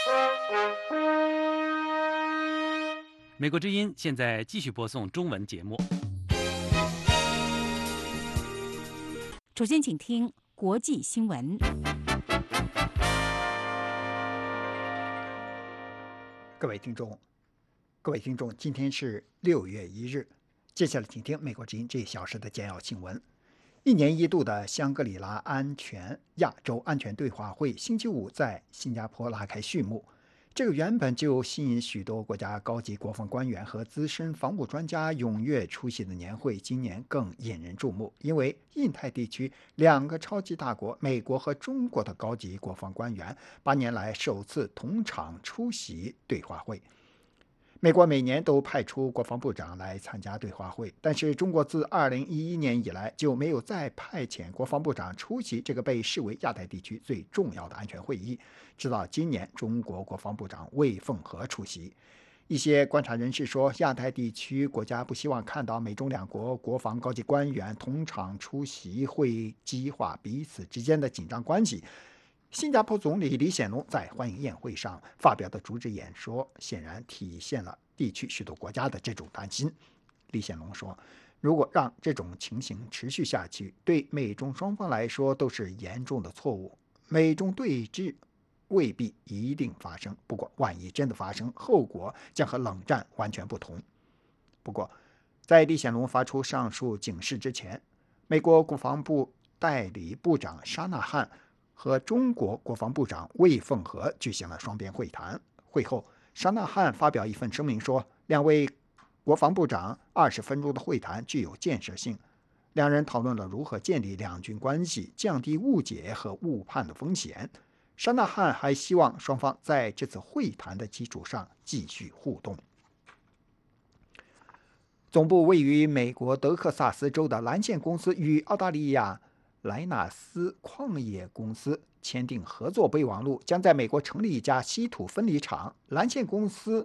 美国之音现在继续播送中文节目。 首先，请听国际新闻。 各位听众，今天是6月1日。接下来，请听美国之音这1小时的简要新闻。1年1度的香格里拉亚洲安全对话会星期五在新加坡拉开序幕。这个原本就吸引许多国家高级国防官员和资深防务专家踊跃出席的年会，今年更引人注目，因为印太地区2个超级大国美国和中国的高级国防官员8年来首次同场出席对话会。美国每年都派出国防部长来参加对话会，但是中国自2011年以来就没有再派遣国防部长出席这个被视为亚太地区最重要的安全会议，直到今年中国国防部长魏凤和出席。一些观察人士说，亚太地区国家不希望看到美中2国国防高级官员同场出席会激化彼此之间的紧张关系。新加坡总理李显龙在欢迎宴会上发表的主旨演说，显然体现了地区许多国家的这种担心。李显龙说，如果让这种情形持续下去，对美中双方来说都是严重的错误。美中对峙未必一定发生，不过万一真的发生，后果将和冷战完全不同。不过，在李显龙发出上述警示之前，美国国防部代理部长沙纳汉和中国国防部长魏凤和举行了双边会谈。会后，沙纳汉发表一份声明说，2位国防部长20分钟的会谈具有建设性，两人讨论了如何建立两军关系，降低误解和误判的风险。沙纳汉还希望双方在这次会谈的基础上继续互动。总部位于美国德克萨斯州的蓝线公司与澳大利亚莱纳斯矿业公司签订合作备忘录，将在美国成立一家稀土分离厂。蓝线公司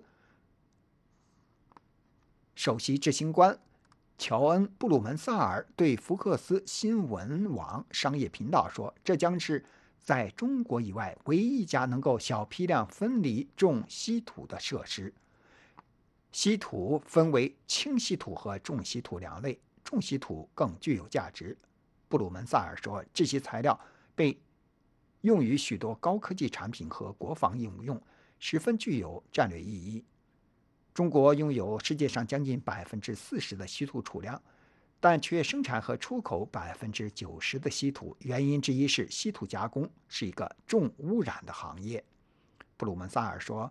首席执行官乔恩·布鲁门萨尔对福克斯新闻网商业频道说，这将是在中国以外唯一一家能够小批量分离重稀土的设施。稀土分为轻稀土和重稀土2类，重稀土更具有价值。布鲁门萨尔说，这些材料被用于许多高科技产品和国防应用，十分具有战略意义。中国拥有世界上将近40%的稀土储量，但却生产和出口90%的稀土，原因之一是稀土加工是一个重污染的行业。布鲁门萨尔说，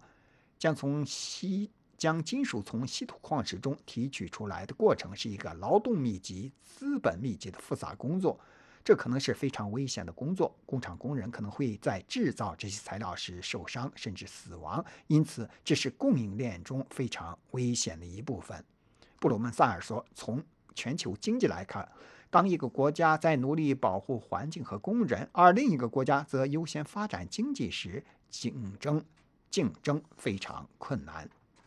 将金属从稀土矿石中提取出来的过程是一个劳动密集、资本密集的复杂工作，这可能是非常危险的工作，工厂工人可能会在制造这些材料时受伤甚至死亡，因此这是供应链中非常危险的一部分。布鲁门萨尔说，从全球经济来看，当一个国家在努力保护环境和工人，而另一个国家则优先发展经济时，竞争非常困难。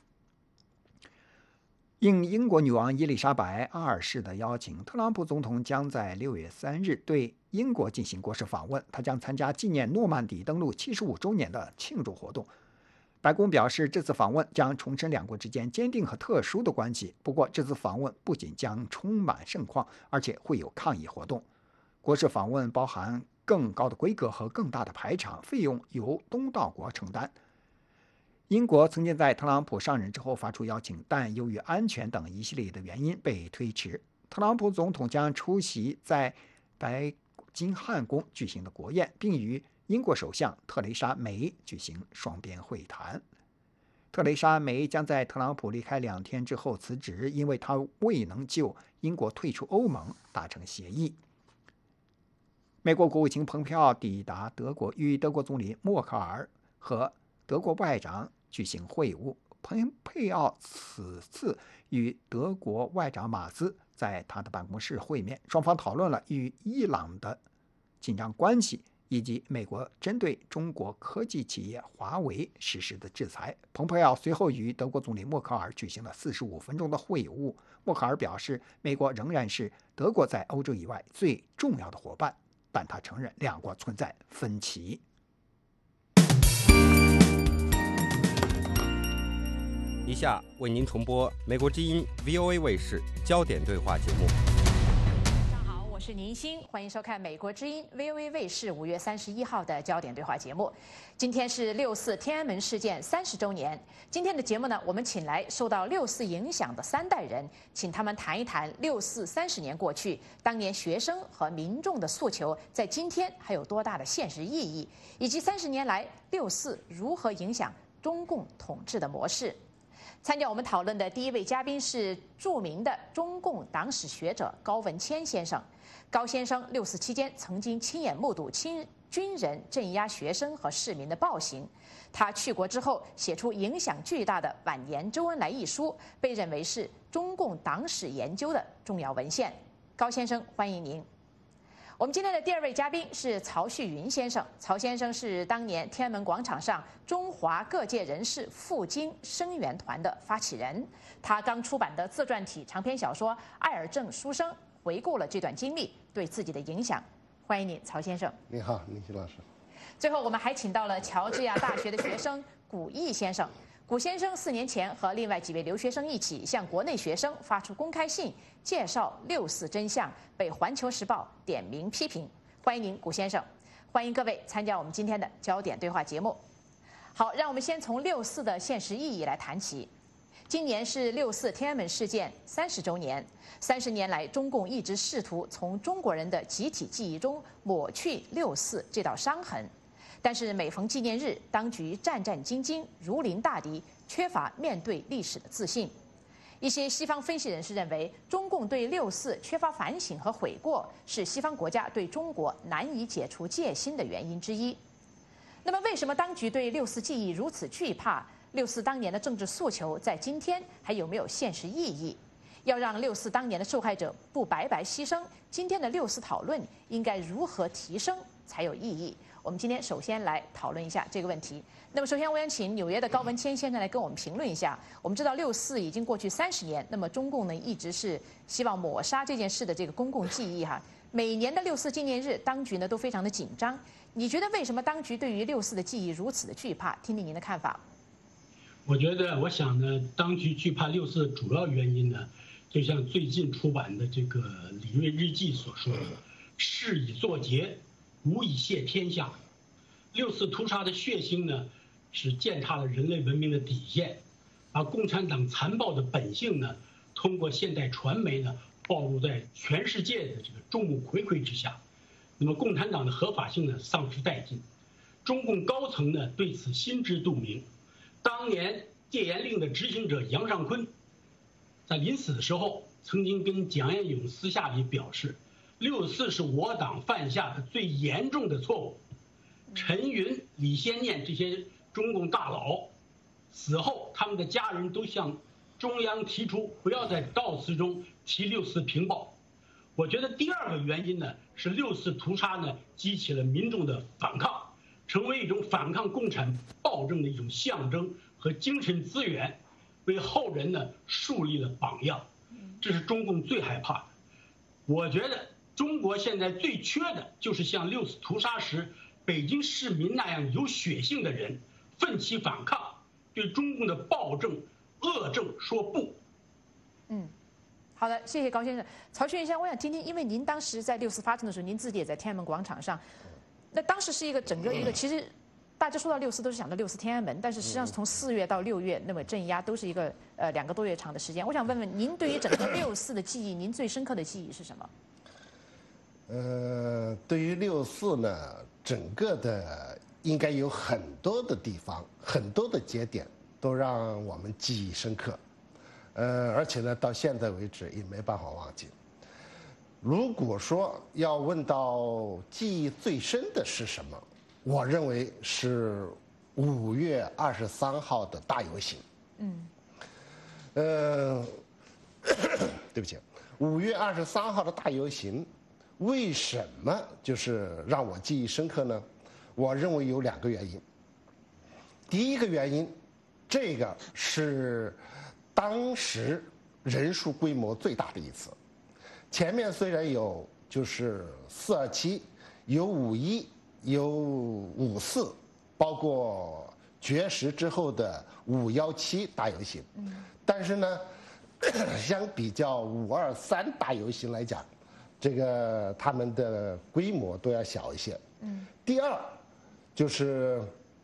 应英国女王伊丽莎白2世的邀请，特朗普总统将在6月3日对英国进行国事访问，他将参加纪念诺曼底登陆75周年的庆祝活动。白宫表示，这次访问将重申2国之间坚定和特殊的关系。不过，这次访问不仅将充满盛况，而且会有抗议活动。国事访问包含更高的规格和更大的排场，费用由东道国承担。英国曾经在特朗普上任之后发出邀请，但由于安全等一系列的原因被推迟。特朗普总统将出席在白金汉宫举行的国宴，并与英国首相特蕾莎梅举行双边会谈。特蕾莎梅将在特朗普离开2天之后辞职，因为她未能就英国退出欧盟达成协议。美国国务卿蓬佩奥抵达德国，与德国总理默克尔和德国外长举行会晤。蓬佩奥此次与德国外长马斯在他的办公室会面，双方讨论了与伊朗的紧张关系，以及美国针对中国科技企业华为实施的制裁。蓬佩奥随后与德国总理默克尔举行了45分钟的会晤。默克尔表示，美国仍然是德国在欧洲以外最重要的伙伴，但他承认2国存在分歧。 下为您重播美国之音 VOA 卫视焦点对话节目。 上好，我是宁欣，欢迎收看美国之音 VOA 卫视5月31号的焦点对话节目。今天是6·4天安门事件30周年。今天的节目呢，我们请来受到6·4影响的3代人，请他们谈一谈6·4 30年过去，当年学生和民众的诉求在今天还有多大的现实意义，以及30年来6·4如何影响中共统治的模式。参加我们讨论的第一位嘉宾是著名的中共党史学者高文谦先生。高先生6·4期间曾经亲眼目睹军人镇压学生和市民的暴行。他去国之后写出影响巨大的《晚年周恩来》一书，被认为是中共党史研究的重要文献。高先生，欢迎您。我们今天的第二位嘉宾是曹旭云先生。曹先生是当年天安门广场上中华各界人士赴京声援团的发起人。他刚出版的自传体长篇小说《艾尔正书生》回顾了这段经历对自己的影响。欢迎你，曹先生。 你好，宁欣老师。 最后，我们还请到了乔治亚大学的学生古毅先生。古先生4年前和另外几位留学生一起向国内学生发出公开信，介绍6·4真相，被《环球时报》点名批评。欢迎您，古先生。欢迎各位参加我们今天的焦点对话节目。好，让我们先从6·4的现实意义来谈起。今年是6·4天安门事件30周年。30年来，中共一直试图从中国人的集体记忆中抹去6·4这道伤痕。但是每逢纪念日，当局战战兢兢，如临大敌，缺乏面对历史的自信。一些西方分析人士认为，中共对6·4缺乏反省和悔过，是西方国家对中国难以解除戒心的原因之一。那么，为什么当局对6·4记忆如此惧怕？6·4当年的政治诉求在今天还有没有现实意义？要让6·4当年的受害者不白白牺牲，今天的6·4讨论应该如何提升才有意义？我们今天首先来讨论一下这个问题。那么，首先我想请纽约的高文谦先生来跟我们评论一下。我们知道6·4已经过去30年，那么中共呢一直是希望抹杀这件事的这个公共记忆哈。每年的6·4纪念日，当局呢都非常的紧张。你觉得为什么当局对于6·4的记忆如此的惧怕？听听您的看法。 我想呢，当局惧怕6·4的主要原因呢，就像最近出版的这个李瑞日记所说的，事以作结，无以谢天下。6·4屠杀的血腥呢，是践踏了人类文明的底线，把共产党残暴的本性呢，通过现代传媒呢，暴露在全世界的这个众目睽睽之下。那么共产党的合法性呢，丧失殆尽。中共高层呢，对此心知肚明。当年戒严令的执行者杨尚昆，在临死的时候，曾经跟蒋彦勇私下里表示，6·4是我党犯下的最严重的错误。陈云、李先念这些中共大佬死后，他们的家人都向中央提出不要在悼词中提6·4平暴。我觉得第二个原因呢，是6·4屠杀呢激起了民众的反抗，成为一种反抗共产暴政的一种象征和精神资源，为后人呢树立了榜样。这是中共最害怕的。我觉得中国现在最缺的就是像6·4屠杀时北京市民那样有血性的人，奋起反抗，对中共的暴政、恶政说不。 好的，谢谢高先生。曹旭云先生，我想听听，因为您当时在6·4发生的时候，您自己也在天安门广场上，那当时是一个整个一个，其实大家说到6·4都是想到6·4天安门，但是实际上是从4月到6月，那么镇压都是一个2个多月长的时间。我想问问您，对于整个6·4的记忆，您最深刻的记忆是什么？ 对于6·4呢，整个的应该有很多的地方，很多的节点都让我们记忆深刻。而且呢，到现在为止也没办法忘记。如果说要问到记忆最深的是什么，我认为是5月23号的大游行。对不起，5月23号的大游行，为什么就是让我记忆深刻呢？我认为有2个原因。第一个原因，这个是当时人数规模最大的一次。前面虽然有就是4·27，有5·1，有5·4，包括绝食之后的517大游行。但是呢，相比较523大游行来讲，这个他们的规模都要小一些。第二，就是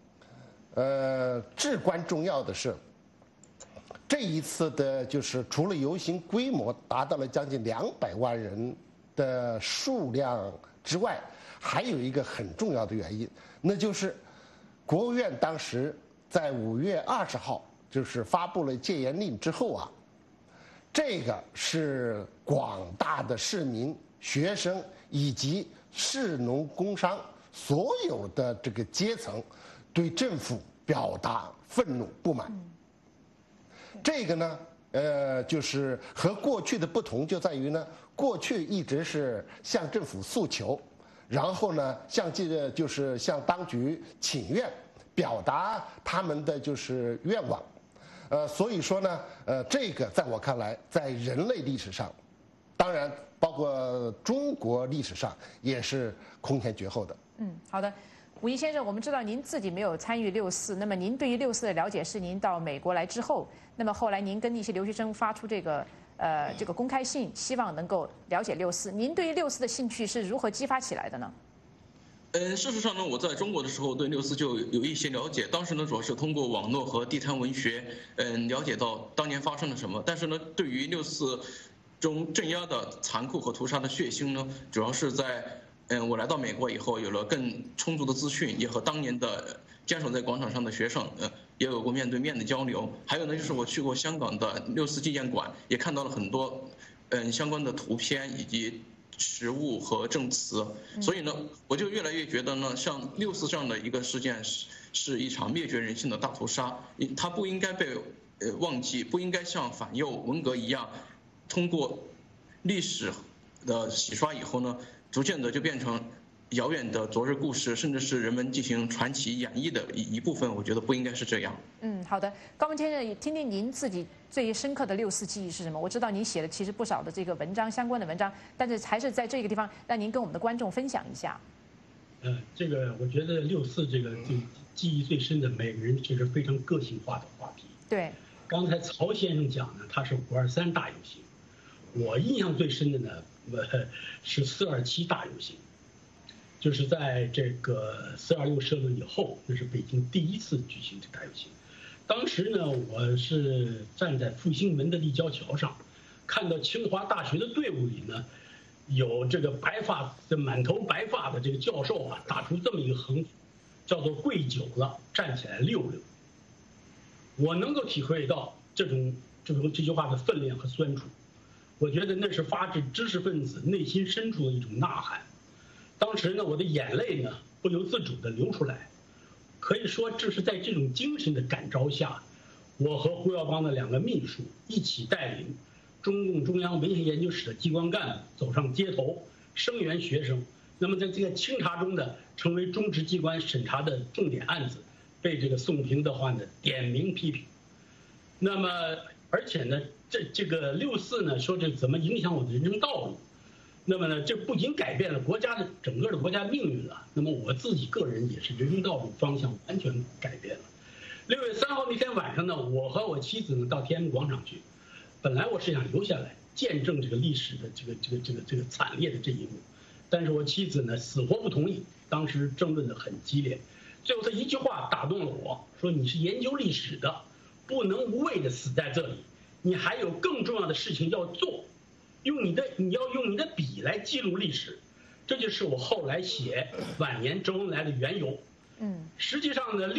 至关重要的是，这一次的就是除了游行规模达到了将近200万人的数量之外，还有一个很重要的原因，那就是国务院当时在5月20号就是发布了戒严令之后啊，这个是广大的市民、学生以及士农工商所有的这个阶层对政府表达愤怒不满。这个呢，就是和过去的不同就在于呢，过去一直是向政府诉求，然后呢，就是向当局请愿，表达他们的就是愿望。所以说呢，这个在我看来，在人类历史上，当然包括中国历史上也是空前绝后的。 好的，武义先生，我们知道您自己没有参与6·4，那么您对于6·4的了解是您到美国来之后，那么后来您跟一些留学生发出这个公开信，希望能够了解6·4。您对于6·4的兴趣是如何激发起来的呢？ 事实上呢，我在中国的时候对6·4就有一些了解，当时呢主要是通过网络和地摊文学，了解到当年发生了什么。但是呢，对于6·4中镇压的残酷和屠杀的血腥呢，主要是在我来到美国以后，有了更充足的资讯，也和当年的坚守在广场上的学生，也有过面对面的交流。还有呢，就是我去过香港的6·4纪念馆，也看到了很多相关的图片以及实物和证词。所以呢，我就越来越觉得呢，像6·4这样的一个事件是一场灭绝人性的大屠杀，它不应该被忘记，不应该像反右文革一样，通过历史的洗刷以后呢，逐渐的就变成遥远的昨日故事，甚至是人们进行传奇演绎的一部分。我觉得不应该是这样。 好的，高文先生，听听您自己最深刻的6·4记忆是什么？我知道您写了其实不少的这个文章，相关的文章，但是还是在这个地方让您跟我们的观众分享一下。 这个我觉得6·4这个记忆最深的，每个人其实非常个性化的话题。 对， 刚才曹先生讲呢，他是5·23大游行，我印象最深的呢，是4·27大游行，就是在这个4·26社论以后，那是北京第一次举行这大游行。当时呢，我是站在复兴门的立交桥上，看到清华大学的队伍里呢，有这个满头白发的这个教授啊，打出这么一个横幅，叫做“跪久了，站起来溜溜”。我能够体会到这句话的分量和酸楚。我觉得那是发自知识分子内心深处的一种呐喊。当时呢，我的眼泪呢不由自主地流出来。可以说，正是在这种精神的感召下，我和胡耀邦的2个秘书一起带领中共中央文献研究室的机关干部走上街头，声援学生。那么在这个清查中呢，成为中执机关审查的重点案子，被这个宋平的话呢点名批评。那么而且呢，这个6·4呢，说这怎么影响我的人生道路？那么呢，这不仅改变了整个的国家命运了，那么我自己个人也是人生道路方向完全改变了。6月3号那天晚上呢，我和我妻子呢到天安门广场去，本来我是想留下来见证这个历史的这个惨烈的这一幕，但是我妻子呢死活不同意，当时争论得很激烈，最后他一句话打动了我，说你是研究历史的，不能无谓的死在这里，你还有更重要的事情要做，你要用你的笔来记录历史，这就是我后来写晚年周恩来的缘由。实际上呢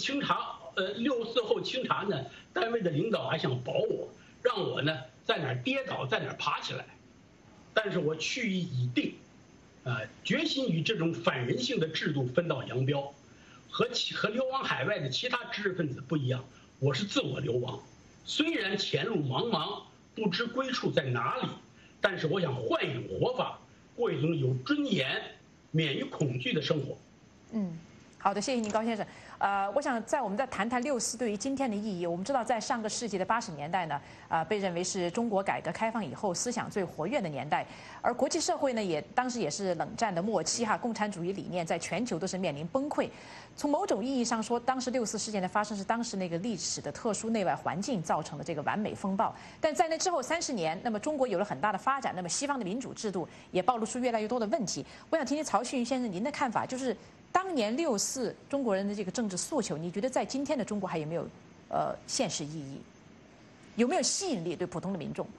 ，6·4后清查呢，单位的领导还想保我，让我呢在哪儿跌倒在哪儿爬起来，但是我去意已定，决心与这种反人性的制度分道扬镳。和流亡海外的其他知识分子不一样，我是自我流亡，虽然前路茫茫，不知归处在哪里，但是我想换一种活法，过一种有尊严、免于恐惧的生活。 好的，谢谢您，高先生。我想我们再谈谈6·4对于今天的意义。我们知道，在上个世纪的80年代呢，被认为是中国改革开放以后思想最活跃的年代，而国际社会呢，当时也是冷战的末期哈，共产主义理念在全球都是面临崩溃。从某种意义上说，当时6·4事件的发生是当时那个历史的特殊内外环境造成的这个完美风暴。但在那之后30年，那么中国有了很大的发展，那么西方的民主制度也暴露出越来越多的问题。我想听听曹旭云先生您的看法，就是。当年6·4中国人的这个政治诉求，你觉得在今天的中国还有没有现实意义？有没有吸引力对普通的民众？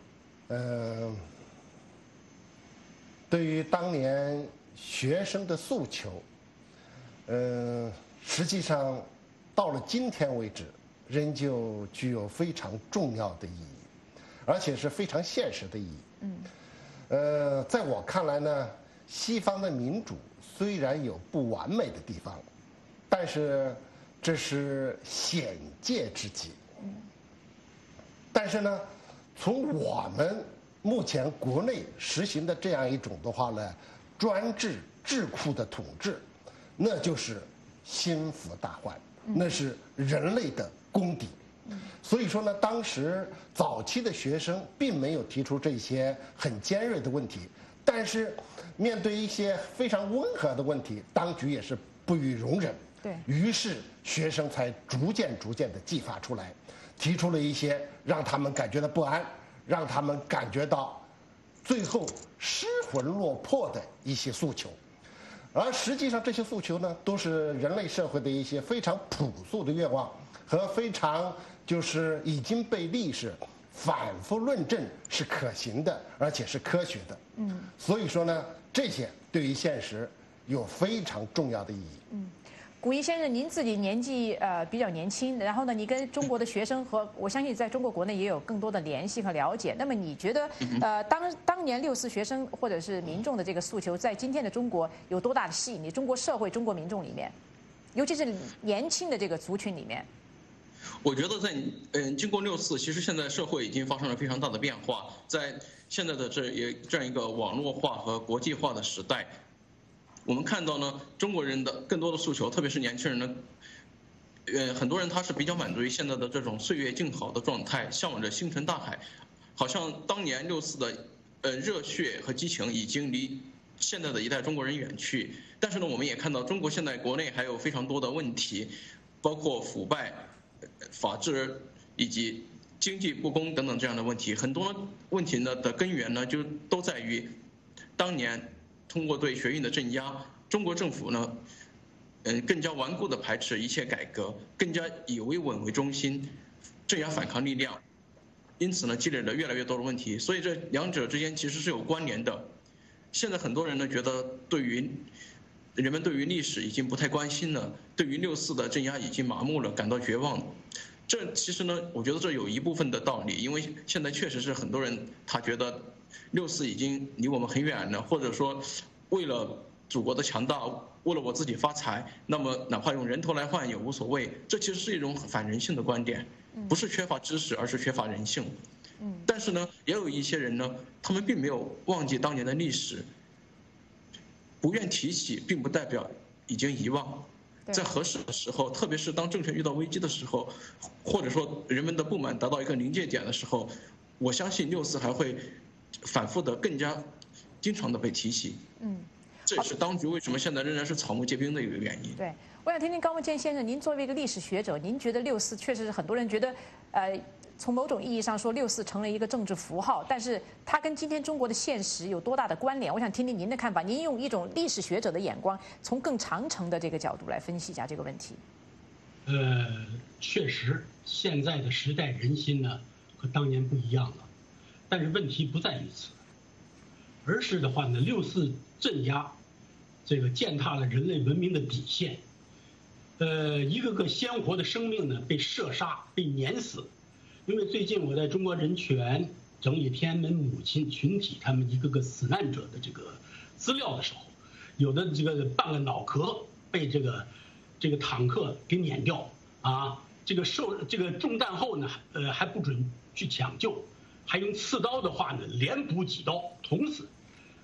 对于当年学生的诉求，实际上到了今天为止，仍旧具有非常重要的意义，而且是非常现实的意义。在我看来呢，西方的民主虽然有不完美的地方，但是这是险界之计。但是呢，从我们目前国内实行的这样一种的话呢，专制智库的统治，那就是心腹大患，那是人类的公敌。所以说呢，当时早期的学生并没有提出这些很尖锐的问题，但是面对一些非常温和的问题，当局也是不予容忍。于是学生才逐渐的激发出来，提出了一些让他们感觉到不安，让他们感觉到最后失魂落魄的一些诉求。而实际上这些诉求呢，都是人类社会的一些非常朴素的愿望和非常就是已经被历史反复论证是可行的，而且是科学的。所以说呢，这些对于现实有非常重要的意义。 古一先生，您自己年纪比较年轻，然后呢，你跟中国的学生和我相信在中国国内也有更多的联系和了解。那么你觉得当年6·4学生或者是民众的这个诉求，在今天的中国有多大的吸引力？中国社会、中国民众里面，尤其是年轻的这个族群里面。 我觉得经过6·4，其实现在社会已经发生了非常大的变化。在现在的这样一个网络化和国际化的时代，我们看到呢，中国人的更多的诉求，特别是年轻人呢，很多人他是比较满足于现在的这种岁月静好的状态，向往着星辰大海，好像当年6·4的热血和激情已经离现在的一代中国人远去。但是呢，我们也看到中国现在国内还有非常多的问题，包括腐败、法治以及经济不公等等这样的问题。很多问题呢的根源呢，就都在于当年通过对学运的镇压，中国政府呢，更加顽固地排斥一切改革，更加以维稳为中心，镇压反抗力量，因此呢，积累了越来越多的问题。所以这两者之间其实是有关联的。现在很多人呢觉得，人们对于历史已经不太关心了，对于6·4的镇压已经麻木了，感到绝望。这其实呢，我觉得这有一部分的道理，因为现在确实是很多人他觉得6·4已经离我们很远了，或者说为了祖国的强大，为了我自己发财，那么哪怕用人头来换也无所谓。这其实是一种反人性的观点，不是缺乏知识，而是缺乏人性。但是呢，也有一些人呢，他们并没有忘记当年的历史，不愿提起，并不代表已经遗忘。在合适的时候，特别是当政权遇到危机的时候，或者说人们的不满达到一个临界点的时候，我相信6·4还会反复的、更加经常的被提起。这也是当局为什么现在仍然是草木皆兵的一个原因。 对，我想听听高文健先生，您作为一个历史学者，您觉得6·4确实是很多人觉得，从某种意义上说，6·4成了一个政治符号，但是它跟今天中国的现实有多大的关联？我想听听您的看法。您用一种历史学者的眼光，从更长程的这个角度来分析一下这个问题。 确实，现在的时代人心呢和当年不一样了，但是问题不在于此，而是的话呢，6·4镇压，这个践踏了人类文明的底线，一个个鲜活的生命呢被射杀、被碾死。因为最近我在中国人权整理天安门母亲群体他们一个个死难者的这个资料的时候，有的这个半个脑壳被这个坦克给碾掉啊，这个中弹后呢，还不准去抢救，还用刺刀的话呢连补几刀捅死，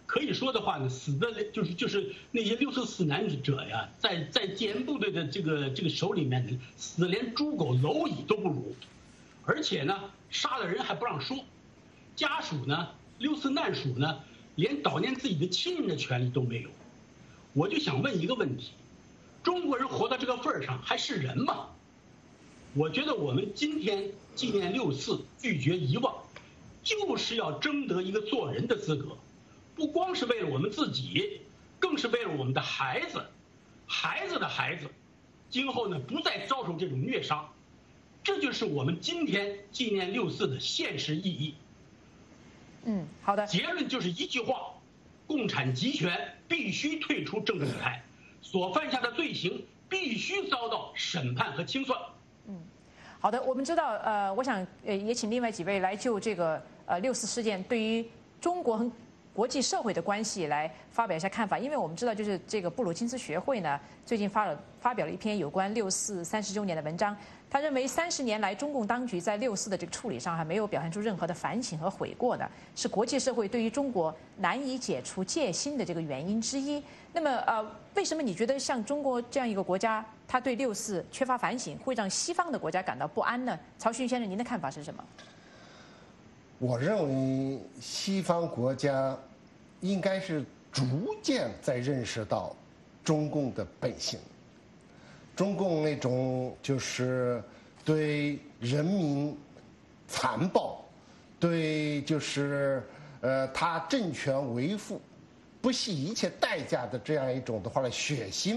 可以说的话呢，死的就是那些644死难者呀，在戒严部队的这个手里面呢，死的连猪狗蝼蚁都不如，而且呢，杀了人还不让说，家属呢，64难属呢，连悼念自己的亲人的权利都没有。我就想问一个问题：中国人活到这个份儿上还是人吗？我觉得我们今天纪念64，拒绝遗忘，就是要争得一个做人的资格。不光是为了我们自己，更是为了我们的孩子，孩子的孩子，今后呢不再遭受这种虐杀，这就是我们今天纪念64的现实意义。 好的。 结论就是一句话：共产集权必须退出政治舞台，所犯下的罪行必须遭到审判和清算。 好的，我们知道，我想也请另外几位来就这个64事件对于中国和国际社会的关系来发表一下看法，因为我们知道，就是这个布鲁金斯学会呢，最近发表了一篇有关64 30周年的文章。他认为30年来，中共当局在64的这个处理上还没有表现出任何的反省和悔过的，是国际社会对于中国难以解除戒心的这个原因之一。那么为什么你觉得像中国这样一个国家，他对64缺乏反省，会让西方的国家感到不安呢？曹勋先生，您的看法是什么？ 我认为西方国家应该是逐渐在认识到中共的本性，中共那种就是对人民残暴，对就是他政权维护不惜一切代价的这样一种的话呢血腥，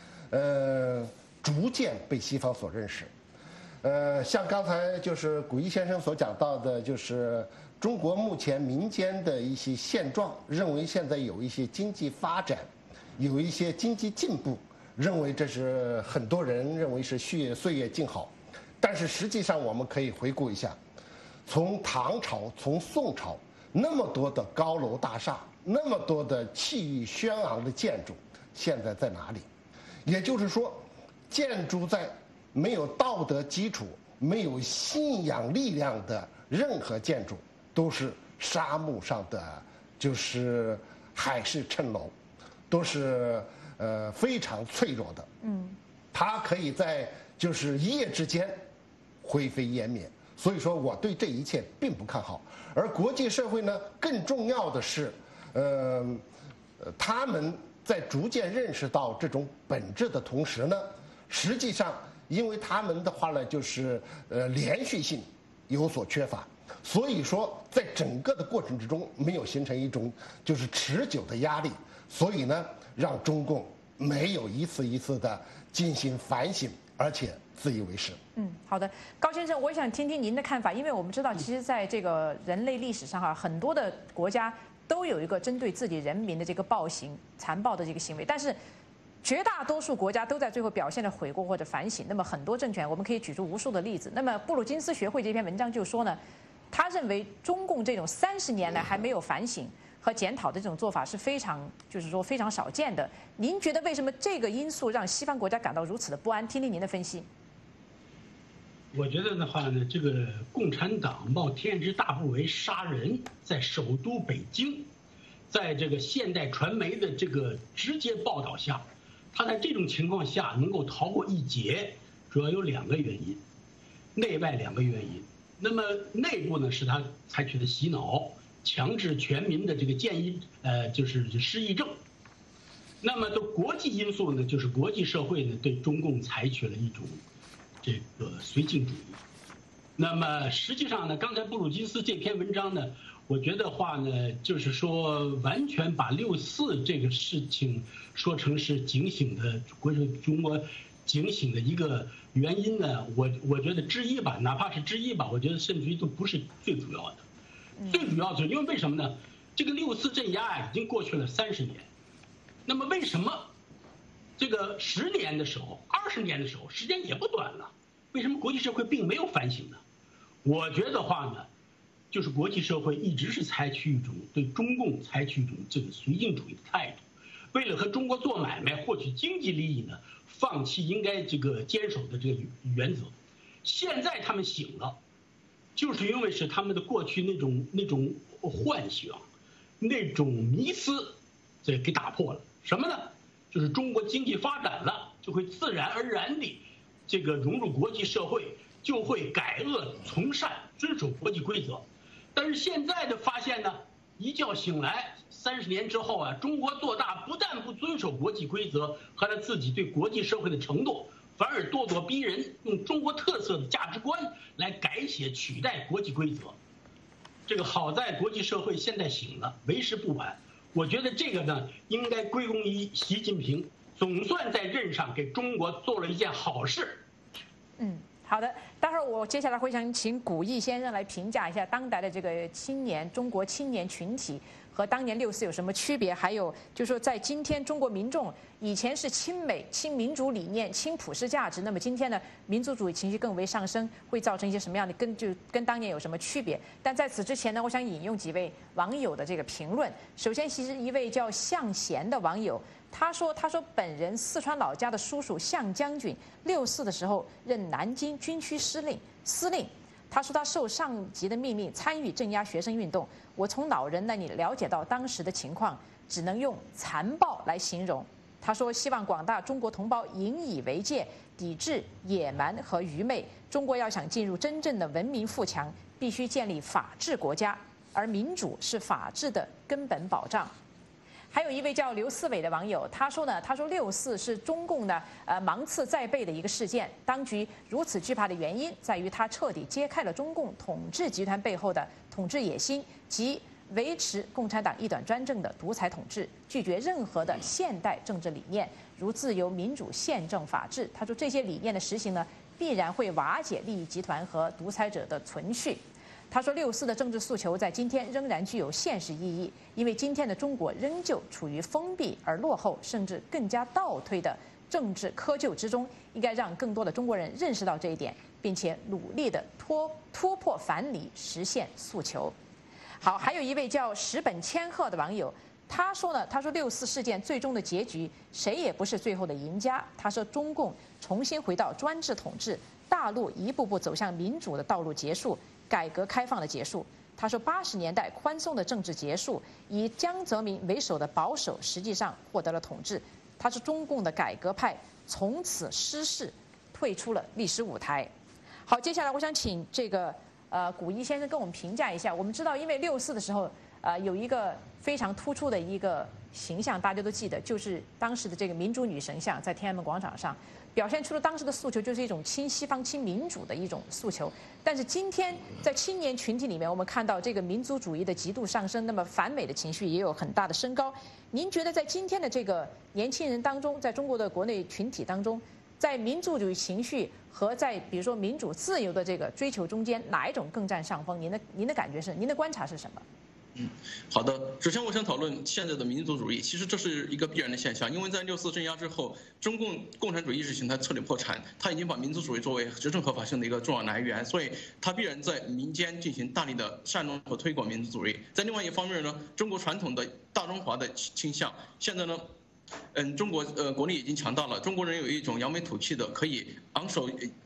逐渐被西方所认识。像刚才就是古一先生所讲到的，就是中国目前民间的一些现状，认为现在有一些经济发展，有一些经济进步，认为这是很多人认为是岁月静好。但是实际上我们可以回顾一下，从唐朝、从宋朝，那么多的高楼大厦，那么多的气宇轩昂的建筑，现在在哪里？也就是说，建筑在没有道德基础、没有信仰力量的任何建筑，都是沙漠上的，就是海市蜃楼，都是非常脆弱的。它可以在就是一夜之间灰飞烟灭。所以说，我对这一切并不看好。而国际社会呢，更重要的是，他们在逐渐认识到这种本质的同时呢，实际上，因为他们的话呢，就是连续性有所缺乏，所以说在整个的过程之中没有形成一种就是持久的压力，所以呢，让中共没有一次一次的进行反省，而且自以为是。 好的，高先生，我想听听您的看法，因为我们知道，其实在这个人类历史上很多的国家都有一个针对自己人民的这个暴行、残暴的这个行为，但是绝大多数国家都在最后表现了悔过或者反省。那么很多政权，我们可以举出无数的例子。那么布鲁金斯学会这篇文章就说呢，他认为中共这种30年来还没有反省和检讨的这种做法是非常，就是说非常少见的。您觉得为什么这个因素让西方国家感到如此的不安？听听您的分析。 我觉得的话呢，这个共产党冒天之大不韪杀人，在首都北京，在这个现代传媒的这个直接报道下，他在这种情况下能够逃过一劫，主要有2个原因，内外2个原因。那么内部呢，是他采取的洗脑、强制全民的这个建议，就是失忆症。那么的国际因素呢，就是国际社会呢对中共采取了一种这个绥靖主义。那么实际上呢，刚才布鲁金斯这篇文章呢，我觉得话呢，就是说完全把64这个事情说成是警醒的中国警醒的一个原因呢，我觉得之一吧，哪怕是之一吧，我觉得甚至于都不是最主要的。最主要的是因为什么呢？这个64镇压已经过去了30年，那么为什么这个10年的时候、20年的时候，时间也不短了，为什么国际社会并没有反省呢？我觉得话呢，就是国际社会一直是采取一种对中共采取一种这个绥靖主义的态度，为了和中国做买卖、获取经济利益呢，放弃应该这个坚守的这个原则。现在他们醒了，就是因为是他们的过去那种幻想， 那种迷思，这给打破了。什么呢？就是中国经济发展了，就会自然而然地这个融入国际社会，就会改恶从善，遵守国际规则。但是现在的发现呢，一觉醒来，30年之后啊，中国做大不但不遵守国际规则和他自己对国际社会的承诺，反而咄咄逼人，用中国特色的价值观来改写取代国际规则。这个好在国际社会现在醒了，为时不晚。我觉得这个呢，应该归功于习近平，总算在任上给中国做了一件好事。 好的，待会儿我接下来会想请古义先生来评价一下当代的这个中国青年群体和当年6·4有什么区别，还有就是说在今天中国民众以前是亲美、亲民主理念、亲普世价值，那么今天呢民族主义情绪更为上升，会造成一些什么样的跟当年有什么区别？但在此之前呢，我想引用几位网友的这个评论。首先，其实一位叫向贤的网友。他说本人四川老家的叔叔向将军6·4的时候任南京军区司令。他说他受上级的命令参与镇压学生运动。我从老人那里了解到当时的情况，只能用残暴来形容。他说希望广大中国同胞引以为戒，抵制野蛮和愚昧。中国要想进入真正的文明富强，必须建立法治国家，而民主是法治的根本保障。还有一位叫刘思伟的网友，他说6·4是中共的芒刺在背的一个事件。当局如此惧怕的原因，在于它彻底揭开了中共统治集团背后的统治野心及维持共产党一党专政的独裁统治，拒绝任何的现代政治理念，如自由、民主、宪政、法治。他说这些理念的实行呢，必然会瓦解利益集团和独裁者的存续。他说，6·4的政治诉求在今天仍然具有现实意义，因为今天的中国仍旧处于封闭而落后，甚至更加倒退的政治窠臼之中。应该让更多的中国人认识到这一点，并且努力的突破藩篱，实现诉求。好，还有一位叫石本千鹤的网友，他说6·4事件最终的结局，谁也不是最后的赢家。他说，中共重新回到专制统治，大陆一步步走向民主的道路结束。改革开放的结束。他说，80年代宽松的政治结束，以江泽民为首的保守实际上获得了统治。他说，中共的改革派从此失势，退出了历史舞台。好，接下来我想请这个古一先生跟我们评价一下。我们知道，因为6·4的时候，有一个非常突出的一个形象，大家都记得，就是当时的这个民主女神像在天安门广场上。表现出了当时的诉求，就是一种亲西方、亲民主的一种诉求。但是今天在青年群体里面，我们看到这个民族主义的极度上升，那么反美的情绪也有很大的升高。您觉得在今天的这个年轻人当中，在中国的国内群体当中，在民族主义情绪和在比如说民主自由的这个追求中间，哪一种更占上风？您的感觉是？您的观察是什么？ 好的。首先，我想讨论现在的民族主义。其实这是一个必然的现象，因为在6·4镇压之后，中共共产主义意识形态彻底破产，它已经把民族主义作为执政合法性的一个重要来源，所以它必然在民间进行大力的煽动和推广民族主义。在另外一方面呢，中国传统的大中华的倾向，现在呢，中国国力已经强大了，中国人有一种扬眉吐气的，可以昂首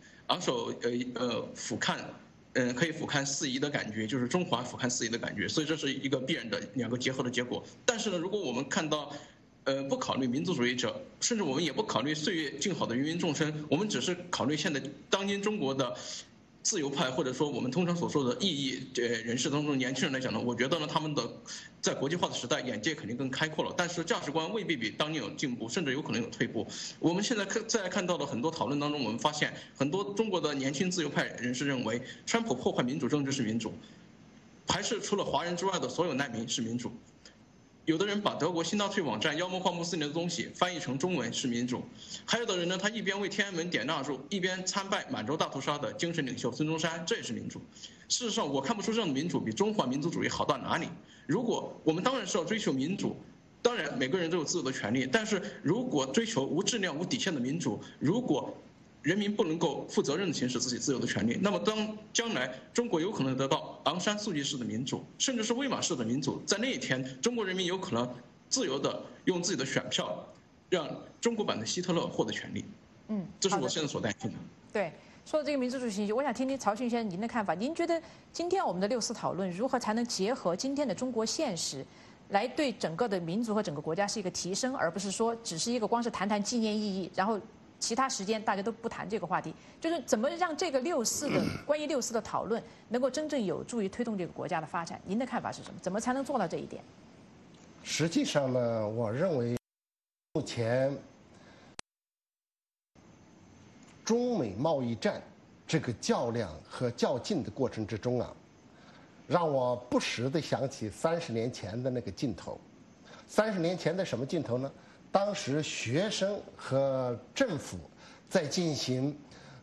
俯瞰。可以俯瞰四夷的感觉，就是中华俯瞰四夷的感觉，所以这是一个必然的两个结合的结果。但是呢，如果我们看到，不考虑民族主义者，甚至我们也不考虑岁月静好的芸芸众生，我们只是考虑现在当今中国的自由派，或者说我们通常所说的异议人士当中年轻人来讲呢，我觉得呢，他们的在国际化的时代，眼界肯定更开阔了，但是价值观未必比当年有进步，甚至有可能有退步。我们现在在看到的很多讨论当中，我们发现很多中国的年轻自由派人士认为，川普破坏民主政治是民主，排斥除了华人之外的所有难民是民主。有的人把德国新纳粹网站妖魔化穆斯林的东西翻译成中文是民主，还有的人呢，他一边为天安门点蜡烛，一边参拜满洲大屠杀的精神领袖孙中山，这也是民主。事实上，我看不出这样的民主比中华民族主义好到哪里。如果我们当然是要追求民主，当然每个人都有自由的权利，但是如果追求无质量、无底线的民主，如果人民不能够负责任地行使自己自由的权利，那么将来中国有可能得到昂山素季式的民主，甚至是威马式的民主。在那一天，中国人民有可能自由地用自己的选票，让中国版的希特勒获得权利。这是我现在所担心的。 对，说到这个民族主义情绪，我想听听曹迅先生您的看法。您觉得今天我们的6·4讨论如何才能结合今天的中国现实， 来对整个的民族和整个国家是一个提升，而不是说只是一个光是谈纪念意义，然后其他时间大家都不谈这个话题。就是怎么让这个关于6·4的讨论能够真正有助于推动这个国家的发展？您的看法是什么？怎么才能做到这一点？ 实际上呢，我认为目前中美贸易战这个较量和较劲的过程之中啊，让我不时地想起30年前的那个劲头。30年前的什么劲头呢？当时学生和政府在进行，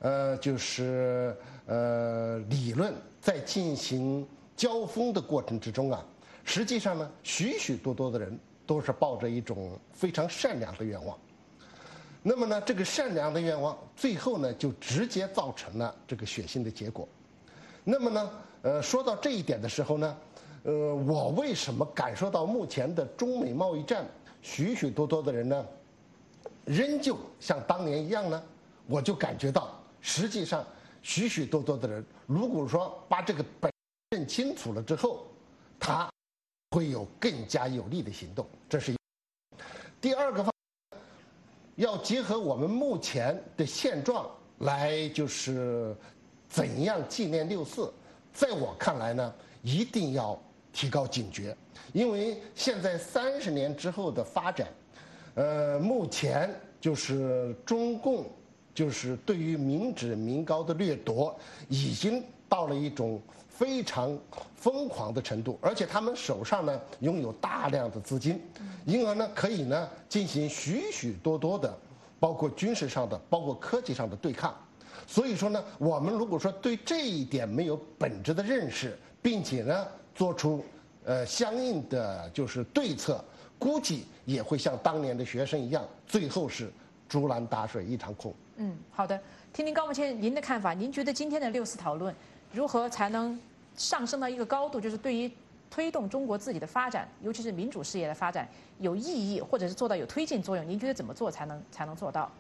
理论在进行交锋的过程之中啊，实际上呢，许许多多的人都是抱着一种非常善良的愿望。那么呢，这个善良的愿望最后呢，就直接造成了这个血腥的结果。那么呢，说到这一点的时候呢，我为什么感受到目前的中美贸易战，许许多多的人呢，仍旧像当年一样呢？我就感觉到，实际上许许多多的人，如果说把这个本认清楚了之后，他会有更加有力的行动。这是第二个方面，要结合我们目前的现状来，就是怎样纪念6·4。在我看来呢，一定要提高警觉，因为现在30年之后的发展，目前就是中共就是对于民脂民膏的掠夺，已经到了一种非常疯狂的程度，而且他们手上呢拥有大量的资金，因而呢可以呢进行许许多多的，包括军事上的，包括科技上的对抗。所以说呢，我们如果说对这一点没有本质的认识，并且呢做出相应的就是对策，估计也会像当年的学生一样，最后是竹篮打水一场空。 好的，听听高木谦您的看法。您觉得今天的6·4讨论如何才能上升到一个高度，就是对于推动中国自己的发展，尤其是民主事业的发展有意义，或者是做到有推进作用？您觉得怎么做才能做到？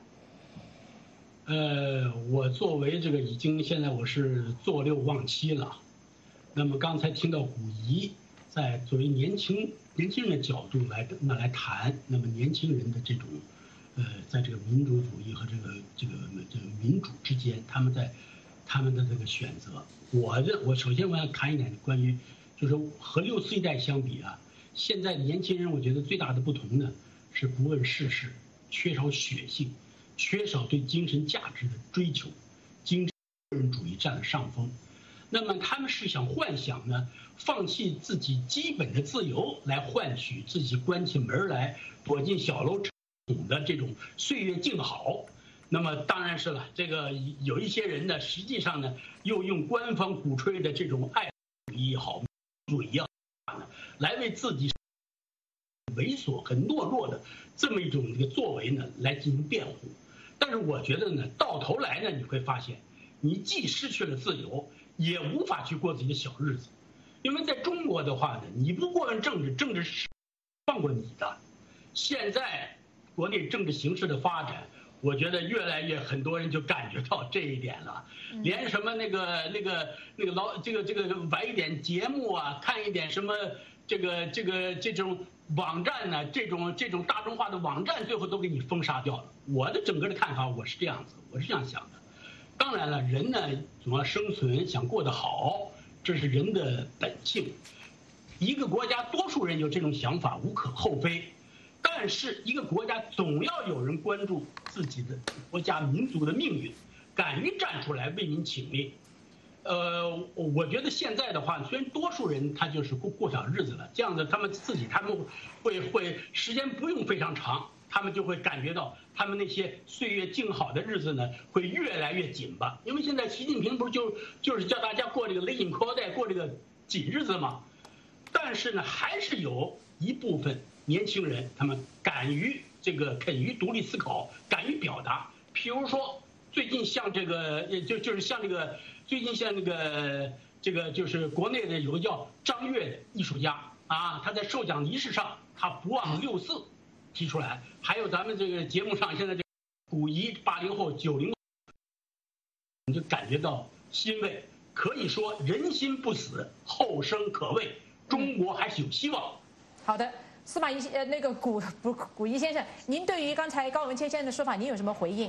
我作为这个现在我是坐6望7了。那么刚才听到古仪在作为年轻人的角度来谈，那么年轻人的这种在这个民主主义和这个民主之间，他们的这个选择。我首先我要谈一点关于，就是和6·4一代相比啊，现在年轻人我觉得最大的不同呢是不问世事，缺少血性，缺少对精神价值的追求，精神个人主义占了上风。那么他们是想幻想呢，放弃自己基本的自由，来换取自己关起门来躲进小楼的这种岁月静好。那么当然是了，这个有一些人呢，实际上呢，又用官方鼓吹的这种爱主义也好，民主义也好，来为自己猥琐很懦弱的这么一种这个作为呢，来进行辩护。但是我觉得呢，到头来呢，你会发现，你既失去了自由，也无法去过自己的小日子。因为在中国的话呢，你不过问政治，政治是放过你的。现在国内政治形势的发展，我觉得越来越很多人就感觉到这一点了，连什么那个玩一点节目啊，看一点什么这种网站呢，这种大众化的网站，最后都给你封杀掉了。我的整个的看法，我是这样子，我是这样想的。当然了，人呢总要生存，想过得好，这是人的本性。一个国家多数人有这种想法无可厚非，但是一个国家总要有人关注自己的国家民族的命运，敢于站出来为民请命。我觉得现在的话，虽然多数人他就是过小日子了，这样子他们会时间不用非常长，他们就会感觉到他们那些岁月静好的日子呢会越来越紧吧。因为现在习近平不是就是叫大家过这个勒紧裤带，过这个紧日子嘛。但是呢，还是有一部分年轻人他们肯于独立思考，敢于表达。譬如说最近像这个就是像这个。最近像这个就是国内的有个叫张悦的艺术家啊，他在授奖仪式上他不忘6·4提出来，还有咱们这个节目上现在这古仪80后90后，你就感觉到欣慰。可以说人心不死，后生可畏，中国还是有希望。 好的。 古一先生，您对于刚才高文谦先生的说法，您有什么回应？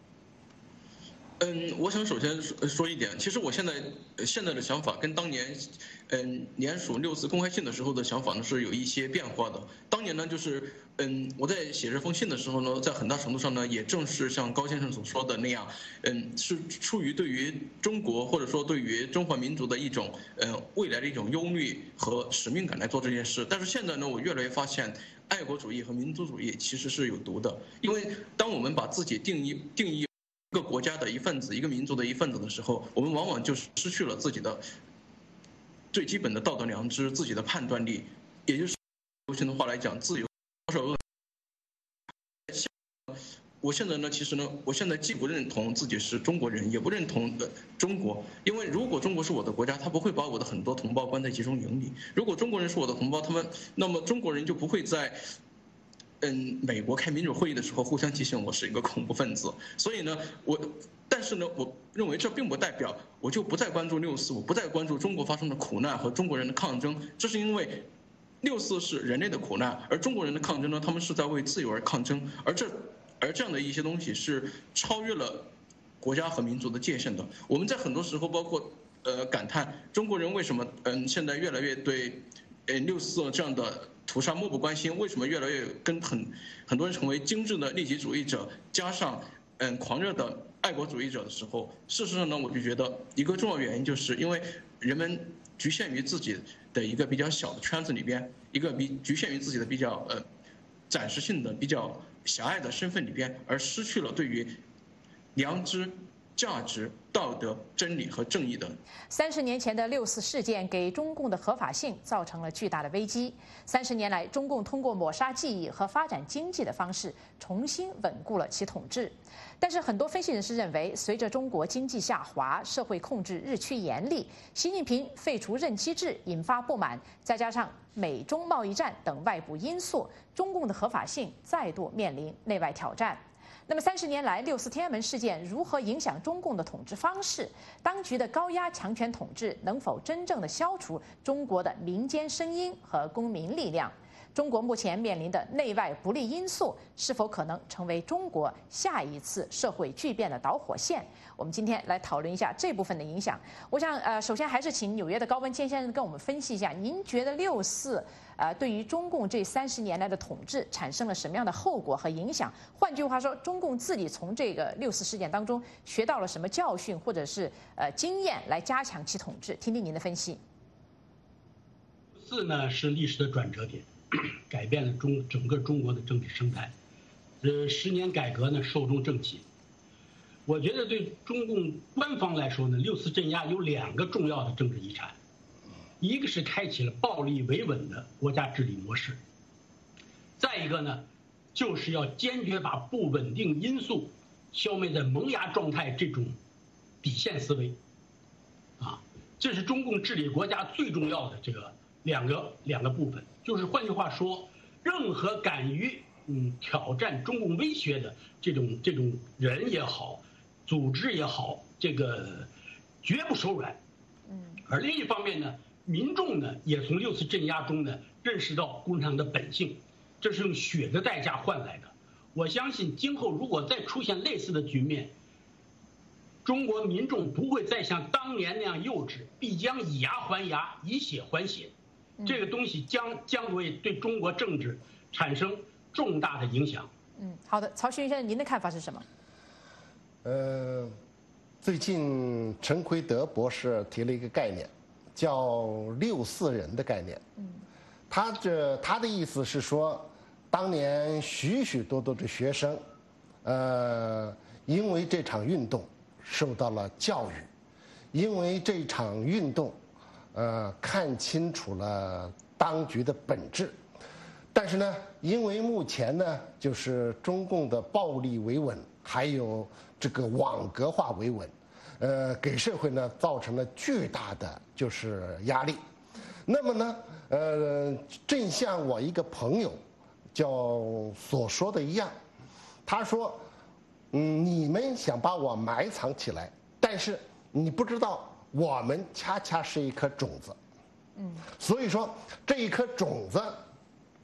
我想首先说一点，其实我现在的想法跟当年，联署6·4公开信的时候的想法呢是有一些变化的。当年呢，就是我在写这封信的时候呢，在很大程度上呢，也正是像高先生所说的那样，是出于对于中国或者说对于中华民族的一种未来的一种忧虑和使命感来做这件事。但是现在呢，我越来越发现，爱国主义和民族主义其实是有毒的，因为当我们把自己定义一个国家的一份子，一个民族的一份子的时候，我们往往就失去了自己的最基本的道德良知、自己的判断力，也就是流行的话来讲，自由多少恶。我现在呢，其实呢，我现在既不认同自己是中国人，也不认同中国，因为如果中国是我的国家，他不会把我的很多同胞关在集中营里；如果中国人是我的同胞，那么中国人就不会在美国开民主会议的时候互相提醒我是一个恐怖分子。所以呢，但是呢，我认为这并不代表我就不再关注6·4，我不再关注中国发生的苦难和中国人的抗争。这是因为6·4是人类的苦难，而中国人的抗争呢，他们是在为自由而抗争，而这样的一些东西是超越了国家和民族的界限的。我们在很多时候包括感叹中国人为什么现在越来越对6·4这样的屠杀漠不关心，为什么越来越跟很多人成为精致的利己主义者，加上狂热的爱国主义者的时候，事实上呢，我就觉得一个重要原因就是因为人们局限于自己的一个比较小的圈子里边，一个局限于自己的比较暂时性的比较狭隘的身份里边，而失去了对于良知、价值、道德、真理和正义的。 30年前的6·4事件给中共的合法性造成了巨大的危机。30年来，中共通过抹杀记忆和发展经济的方式，重新稳固了其统治。但是，很多分析人士认为，随着中国经济下滑、社会控制日趋严厉，习近平废除任期制引发不满，再加上美中贸易战等外部因素，中共的合法性再度面临内外挑战。那么30年来，6·4天安门事件如何影响中共的统治方式？当局的高压强权统治能否真正的消除中国的民间声音和公民力量？中国目前面临的内外不利因素是否可能成为中国下一次社会巨变的导火线？我们今天来讨论一下这部分的影响。我想，首先还是请纽约的高文谦先生跟我们分析一下，您觉得6·4对于中共这30年来的统治产生了什么样的后果和影响？换句话说，中共自己从这个6·4事件当中学到了什么教训或者是经验来加强其统治？听听您的分析。 6·4呢是历史的转折点，改变了整个中国的政治生态。10年改革呢寿终正寝。我觉得对中共官方来说呢，6·4镇压有2个重要的政治遗产。一个是开启了暴力维稳的国家治理模式，再一个呢，就是要坚决把不稳定因素消灭在萌芽状态这种底线思维，这是中共治理国家最重要的这个两个部分。就是换句话说，任何敢于挑战中共威胁的这种人也好，组织也好，这个绝不手软。而另一方面呢，民众呢也从6·4镇压中呢认识到共产党的本性，这是用血的代价换来的。我相信今后如果再出现类似的局面，中国民众不会再像当年那样幼稚，必将以牙还牙，以血还血。这个东西将会对中国政治产生重大的影响。 好的，曹勋先生，您的看法是什么？ 最近陈奎德博士提了一个概念，叫6·4人的概念。他的意思是说，当年许许多多的学生，因为这场运动受到了教育，因为这场运动，看清楚了当局的本质。但是呢，因为目前呢，就是中共的暴力维稳，还有这个网格化维稳，给社会呢造成了巨大的就是压力。那么呢，正像我一个朋友所说的一样，他说，你们想把我埋藏起来，但是你不知道我们恰恰是一颗种子。所以说这一颗种子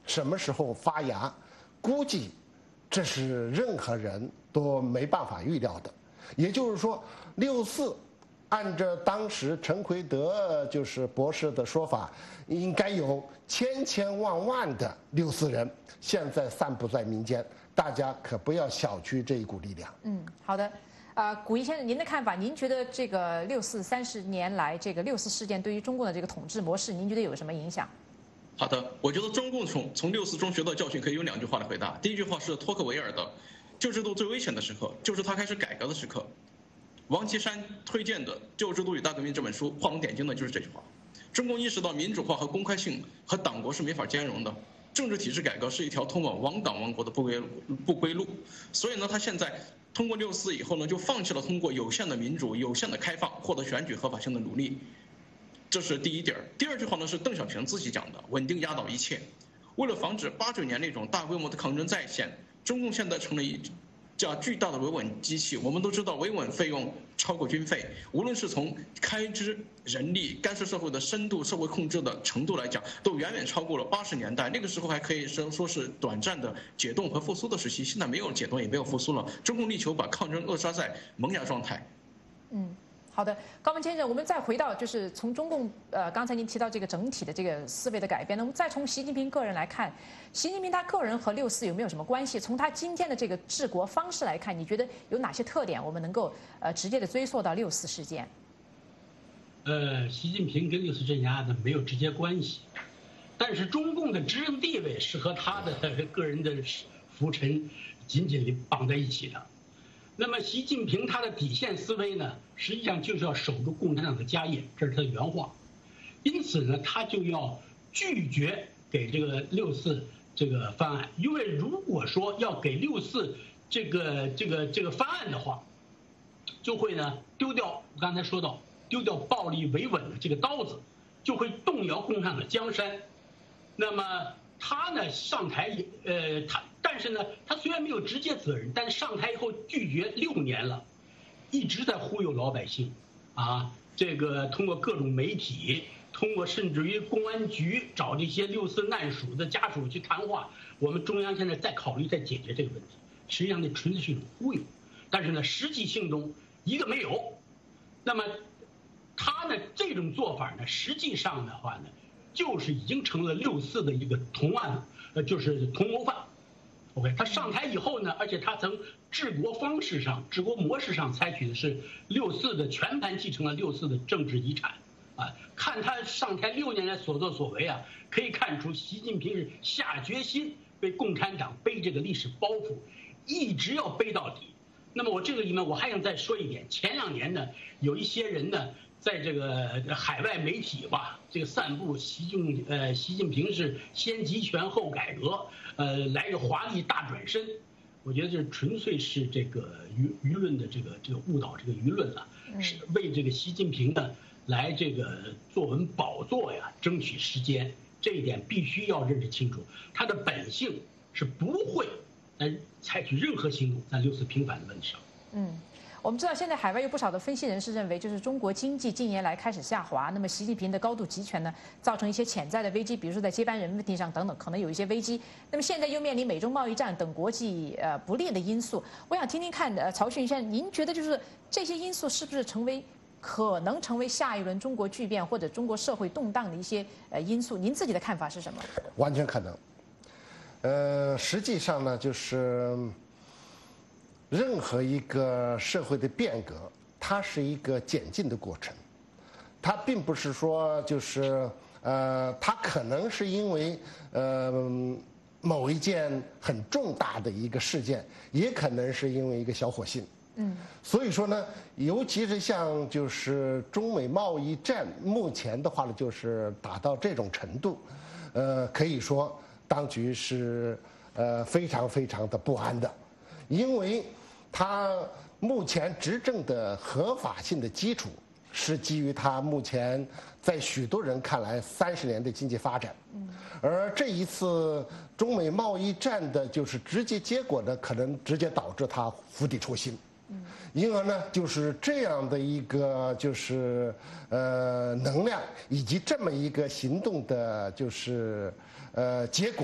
什么时候发芽，估计这是任何人都没办法预料的。也就是说，6·4按照当时陈奎德就是博士的说法，应该有千万的6·4人现在散布在民间，大家可不要小觑这一股力量。 好的。古一先生，您的看法？您觉得这个30年来这个6·4事件对于中共的这个统治模式，您觉得有什么影响？ 好的，我觉得中共从6·4中学到教训，可以用2句话来回答。第一句话是托克维尔的，旧制度最危险的时刻就是他开始改革的时刻。王岐山推荐的《旧制度与大革命》这本书画龙点睛的就是这句话。中共意识到民主化和公开性和党国是没法兼容的，政治体制改革是一条通往亡党亡国的不归路。所以呢，他现在通过6·4以后呢，就放弃了通过有限的民主、有限的开放获得选举合法性的努力。这是第一点。第二句话呢是邓小平自己讲的，稳定压倒一切。为了防止89年那种大规模的抗争再现，中共现在成了一架巨大的维稳机器。我们都知道，维稳费用超过军费，无论是从开支、人力、干涉社会的深度、社会控制的程度来讲，都远远超过了80年代。那个时候还可以说是短暂的解冻和复苏的时期，现在没有解冻，也没有复苏了。中共力求把抗争扼杀在萌芽状态。 好的，高文先生，我们再回到就是从中共刚才您提到这个整体的这个思维的改变，那我们再从习近平个人来看，习近平他个人和6·4有没有什么关系？从他今天的这个治国方式来看，你觉得有哪些特点我们能够直接的追溯到6·4事件？ 习近平跟6·4镇压呢没有直接关系，但是中共的执政地位是和他的个人的浮沉紧紧地绑在一起的。那么习近平他的底线思维呢，实际上就是要守住共产党的家业，这是他的原话。因此呢，他就要拒绝给这个6·4这个方案，因为如果说要给6·4这个方案的话，就会呢丢掉我刚才说到丢掉暴力维稳的这个刀子，就会动摇共产党的江山。那么他呢上台但是呢，他虽然没有直接责任，但是上台以后拒绝6年了，一直在忽悠老百姓，这个通过各种媒体，通过甚至于公安局找这些6·4难属的家属去谈话。我们中央现在在考虑在解决这个问题，实际上那纯粹是一种忽悠，但是呢，实际行动一个没有。那么他呢这种做法呢，实际上的话呢，就是已经成了6·4的一个同案，就是同谋犯。OK， 他上台以后呢，而且他从治国方式上、治国模式上采取的是6·4的全盘继承了6·4的政治遗产，看他上台6年来所作所为可以看出习近平是下决心为共产党背这个历史包袱，一直要背到底。那么我这个里面我还想再说一点，前2年呢，有一些人呢，在这个海外媒体这个散布习近平是先集权后改革，来个华丽大转身，我觉得这纯粹是这个舆论的这个误导这个舆论是为这个习近平呢来这个坐稳宝座争取时间，这一点必须要认识清楚，他的本性是不会采取任何行动在6·4平反的问题上。 我们知道现在海外有不少的分析人士认为，就是中国经济近年来开始下滑，那么习近平的高度集权呢，造成一些潜在的危机，比如说在接班人问题上等等，可能有一些危机。那么现在又面临美中贸易战等国际不利的因素，我想听听看曹迅先生，您觉得就是这些因素是不是可能成为下一轮中国巨变或者中国社会动荡的一些因素？您自己的看法是什么？ 完全可能。实际上呢，就是任何一个社会的变革，它是一个渐进的过程，它并不是说就是它可能是因为某一件很重大的一个事件，也可能是因为一个小火星。所以说呢，尤其是像就是中美贸易战，目前的话呢，就是达到这种程度，可以说当局是非常非常的不安的，因为他目前执政的合法性的基础是基于他目前在许多人看来30年的经济发展，而这一次中美贸易战的就是直接结果呢，可能直接导致他釜底抽薪。因而呢，就是这样的一个就是能量以及这么一个行动的就是结果，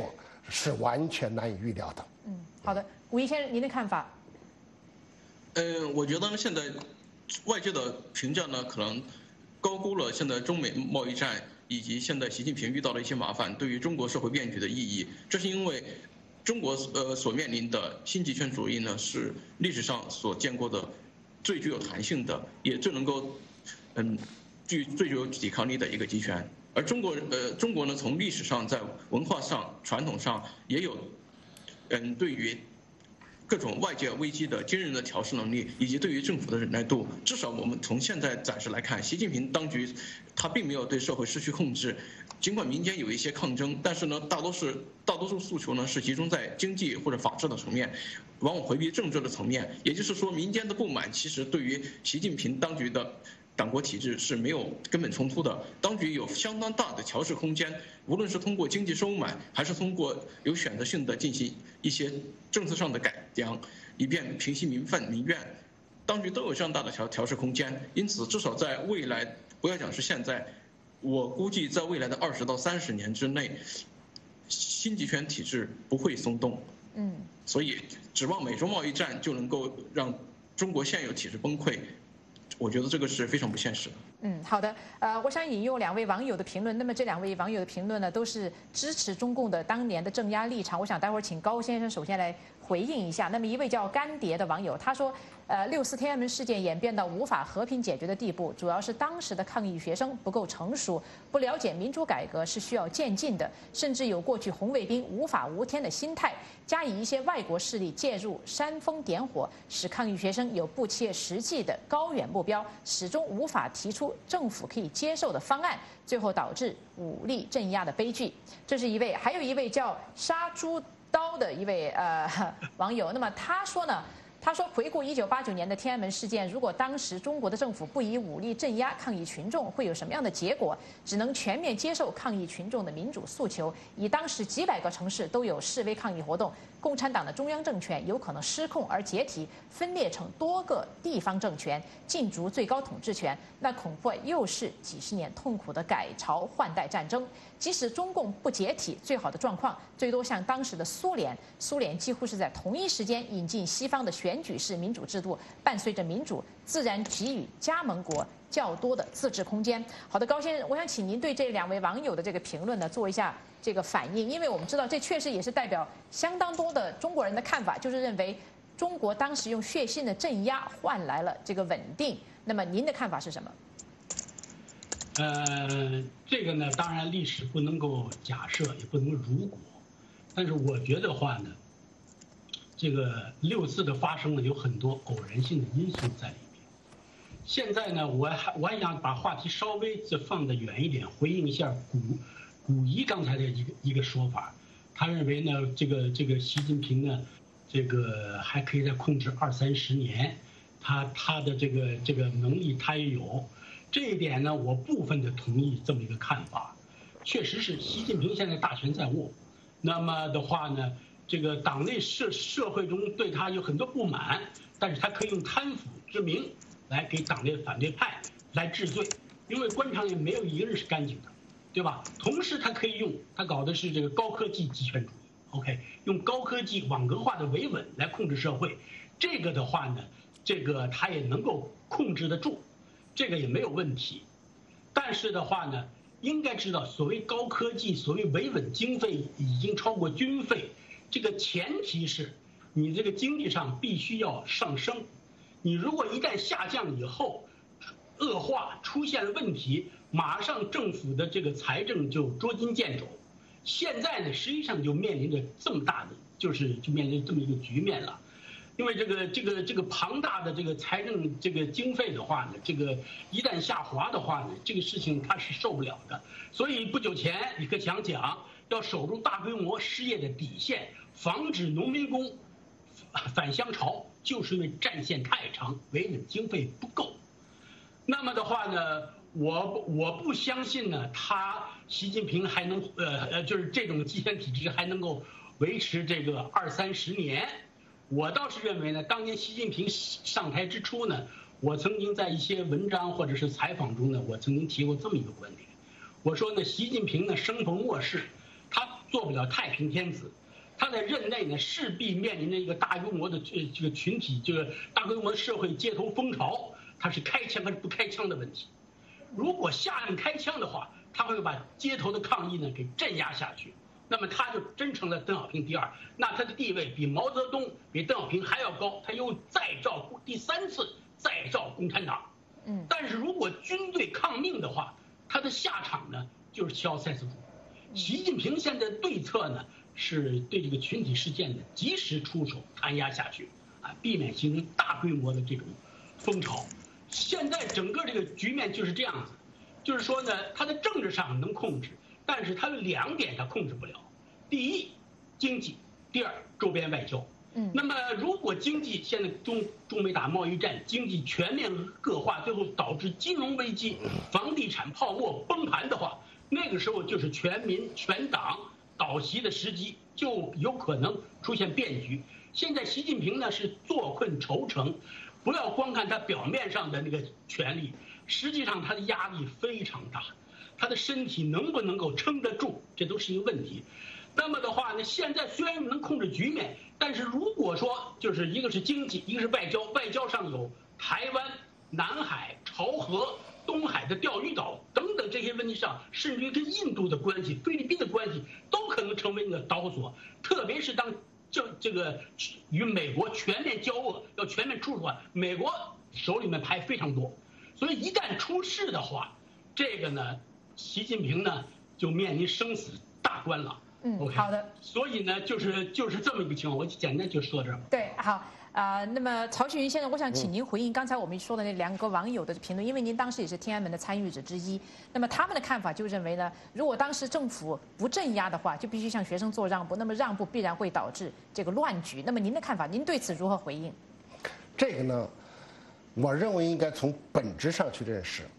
是完全难以预料的。 好的，古一先生，您的看法？ 我觉得呢，现在外界的评价呢，可能高估了现在中美贸易战以及现在习近平遇到的一些麻烦对于中国社会变局的意义。这是因为中国所面临的新极权主义呢，是历史上所见过的最具有弹性的，也最能够最具有抵抗力的一个集权。而中国呢，从历史上在文化上、传统上也有对于各种外界危机的惊人的调试能力，以及对于政府的忍耐度。至少我们从现在暂时来看，习近平当局他并没有对社会失去控制。尽管民间有一些抗争，但是呢，大多数诉求呢是集中在经济或者法治的层面，往往回避政治的层面。也就是说，民间的不满其实对于习近平当局的党国体制是没有根本冲突的。当局有相当大的调试空间，无论是通过经济收买，还是通过有选择性的进行一些政策上的改良，以便平息民愤民怨，当局都有这样大的调试空间。因此，至少在未来，不要讲是现在，我估计在未来的20到30年之内，新集权体制不会松动。所以指望美中贸易战就能够让中国现有体制崩溃，我觉得这个是非常不现实的。 好的，我想引用2位网友的评论。那么这2位网友的评论呢，都是支持中共的当年的镇压立场。我想待会儿请高先生首先来回应一下。那么一位叫干碟的网友，他说，6·4天安门事件演变到无法和平解决的地步，主要是当时的抗议学生不够成熟，不了解民主改革是需要渐进的，甚至有过去红卫兵无法无天的心态，加以一些外国势力介入煽风点火，使抗议学生有不切实际的高远目标，始终无法提出政府可以接受的方案，最后导致武力镇压的悲剧。这是一位，还有一位叫杀猪刀的一位网友。那么他说呢？他说，回顾1989年的天安门事件，如果当时中国的政府不以武力镇压抗议群众，会有什么样的结果？只能全面接受抗议群众的民主诉求。以当时几百个城市都有示威抗议活动，共产党的中央政权有可能失控而解体，分裂成多个地方政权，竞逐最高统治权。那恐怕又是几十年痛苦的改朝换代战争。即使中共不解体，最好的状况最多像当时的苏联几乎是在同一时间引进西方的选举式民主制度，伴随着民主，自然给予加盟国较多的自治空间。好的，高先生，我想请您对这2位网友的这个评论呢做一下这个反应，因为我们知道这确实也是代表相当多的中国人的看法，就是认为中国当时用血腥的镇压换来了这个稳定。那么您的看法是什么？ 这个呢，当然历史不能够假设，也不能如果，但是我觉得话呢，这个6·4的发生呢，有很多偶然性的因素在里面。现在呢，我还想把话题稍微再放得远一点，回应一下古一刚才的一个说法。他认为呢，这个习近平呢，这个还可以再控制20-30年，他的这个能力他也有。这一点呢，我部分的同意这么一个看法。确实是习近平现在大权在握，那么的话呢，这个党内社会中对他有很多不满，但是他可以用贪腐之名来给党内反对派来治罪，因为官场里没有一个人是干净的，对吧？同时他可以他搞的是这个高科技集权主义 ，OK， 用高科技网格化的维稳来控制社会，这个的话呢，这个他也能够控制得住。这个也没有问题，但是的话呢，应该知道，所谓高科技，所谓维稳经费已经超过军费，这个前提是你这个经济上必须要上升，你如果一旦下降以后，恶化出现了问题，马上政府的这个财政就捉襟见肘。现在呢，实际上就面临着这么大的，就面临这么一个局面了。因为这个庞大的这个财政这个经费的话呢，这个一旦下滑的话呢，这个事情它是受不了的。所以不久前李克强讲要守住大规模失业的底线，防止农民工返乡潮，就是因为战线太长，维稳经费不够。那么的话呢，我不相信呢，习近平还能就是这种集权体制还能够维持这个20-30年。我倒是认为呢，当年习近平上台之初呢，我曾经在一些文章或者是采访中呢，我曾经提过这么一个观点，我说呢，习近平呢生逢末世，他做不了太平天子，他在任内呢势必面临着一个大规模的这个群体，这个大规模社会街头风潮，他是开枪还是不开枪的问题。如果下令开枪的话，他会把街头的抗议呢给镇压下去，那么他就真成了邓小平第二，那他的地位比毛泽东、比邓小平还要高，他又再造第3次再造共产党。但是如果军队抗命的话，他的下场呢就是7·2塞斯主义。习近平现在的对策呢是对这个群体事件呢及时出手弹压下去，避免形成大规模的这种风潮。现在整个这个局面就是这样子，就是说呢，他的政治上能控制，但是他的2点他控制不了。第一，经济；第二，周边外交。那么如果经济现在中美打贸易战，经济全面恶化，最后导致金融危机、房地产泡沫崩盘的话，那个时候就是全民全党倒席的时机，就有可能出现变局。现在习近平呢是坐困愁城，不要光看他表面上的那个权力，实际上他的压力非常大，他的身体能不能够撑得住，这都是一个问题。那么的话呢，现在虽然能控制局面，但是如果说就是一个是经济，一个是外交，外交上有台湾、南海、朝核、东海的钓鱼岛等等这些问题上，甚至于跟印度的关系、菲律宾的关系，都可能成为那个导火索。特别是当这个与美国全面交恶，要全面出手的话，美国手里面牌非常多，所以一旦出事的话，这个呢，习近平呢就面临生死大关了。 好的。 所以呢，就是这么一个情况，我简单就说到这儿。 对，好。那么曹庆云先生，我想请您回应刚才我们说的那2个网友的评论，因为您当时也是天安门的参与者之一。那么他们的看法就认为呢，如果当时政府不镇压的话，就必须向学生做让步，那么让步必然会导致这个乱局。那么您的看法，您对此如何回应？ 这个呢，我认为应该从本质上去认识。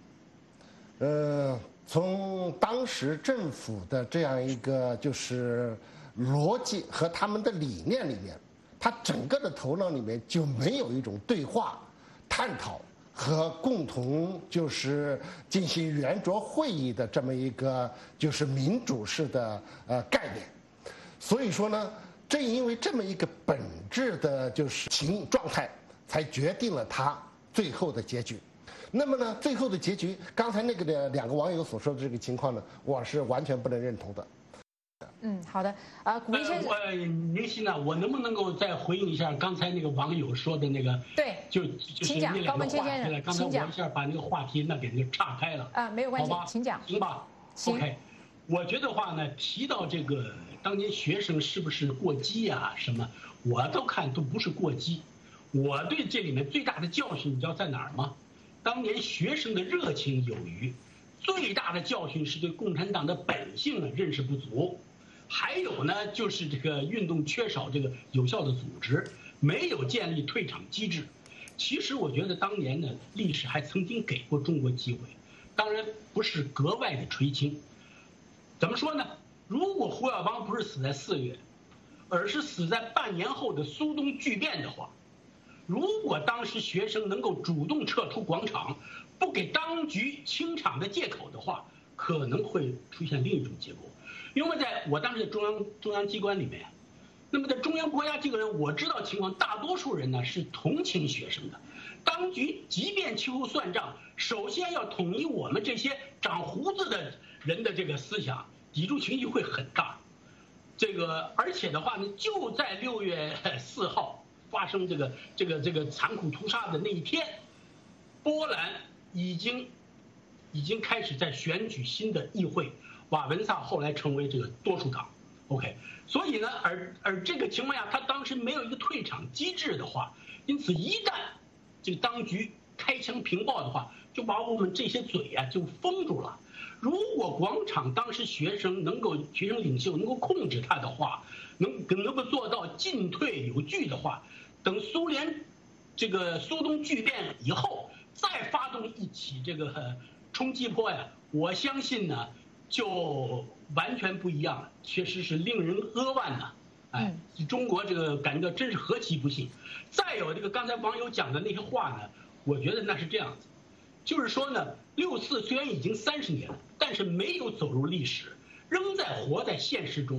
从当时政府的这样一个就是逻辑和他们的理念里面，他整个的头脑里面就没有一种对话、探讨和共同就是进行圆桌会议的这么一个就是民主式的概念。所以说呢，正因为这么一个本质的就是状态，才决定了他最后的结局。那么呢，最后的结局，刚才那个的2个网友所说的这个情况呢，我是完全不能认同的。 好的。古一先生， 宁熙呢，我能不能够再回应一下刚才那个网友说的那个？ 对， 就是那2个话题了。刚才我一下把那个话题那给那岔开了。 没有关系，请讲。 行吧。 行。 OK， 我觉得话呢，提到这个当年学生是不是过激啊什么，我都看都不是过激。我对这里面最大的教训，你知道在哪儿吗？当年学生的热情有余，最大的教训是对共产党的本性呢认识不足，还有呢就是这个运动缺少这个有效的组织，没有建立退场机制。其实我觉得当年呢，历史还曾经给过中国机会，当然不是格外的垂青。怎么说呢？如果胡耀邦不是死在4月，而是死在半年后的苏东剧变的话，如果当时学生能够主动撤出广场，不给当局清场的借口的话，可能会出现另一种结果。因为在我当时在中央机关里面，那么在中央国家机关，我知道情况，大多数人呢是同情学生的。当局即便秋后算账，首先要统一我们这些长胡子的人的这个思想，抵触情绪会很大。而且的话呢，就在6月4号。发生这个残酷屠杀的那一天，波兰已经开始在选举新的议会，瓦文萨后来成为这个多数党。OK， 所以呢，而这个情况下，他当时没有一个退场机制的话，因此一旦这个当局开枪平暴的话，就把我们这些嘴啊就封住了。如果广场当时学生领袖能够控制他的话，能够做到进退有据的话，等苏联这个苏东剧变以后，再发动一起这个冲击波呀，我相信呢就完全不一样了，确实是令人扼腕呐。中国这个感觉到真是何其不幸。再有这个刚才网友讲的那些话呢，我觉得那是这样子，就是说呢，64虽然已经30年了，但是没有走入历史，仍在活在现实中。